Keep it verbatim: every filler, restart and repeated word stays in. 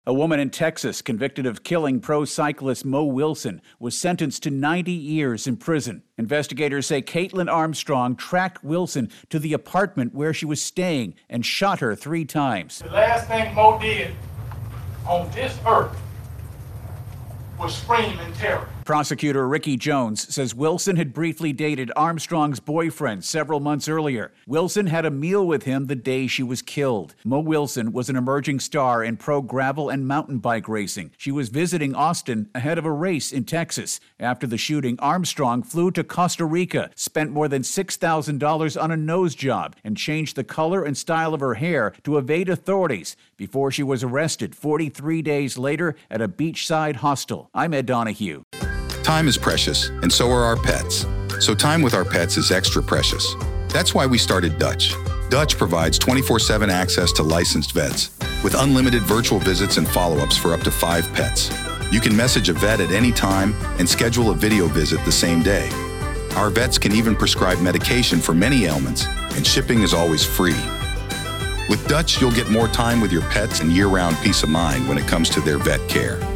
A woman in Texas convicted of killing pro cyclist Mo Wilson was sentenced to ninety years in prison. Investigators say Caitlin Armstrong tracked Wilson to the apartment where she was staying and shot her three times. The last thing Mo did on this earth was scream in terror. Prosecutor Ricky Jones says Wilson had briefly dated Armstrong's boyfriend several months earlier. Wilson had a meal with him the day she was killed. Mo Wilson was an emerging star in pro gravel and mountain bike racing. She was visiting Austin ahead of a race in Texas. After the shooting, Armstrong flew to Costa Rica, spent more than six thousand dollars on a nose job, and changed the color and style of her hair to evade authorities before she was arrested forty-three days later at a beachside hostel. I'm Ed Donahue. Time is precious, and so are our pets. So time with our pets is extra precious. That's why we started Dutch. Dutch provides twenty-four seven access to licensed vets, with unlimited virtual visits and follow-ups for up to five pets. You can message a vet at any time and schedule a video visit the same day. Our vets can even prescribe medication for many ailments, and shipping is always free. With Dutch, you'll get more time with your pets and year-round peace of mind when it comes to their vet care.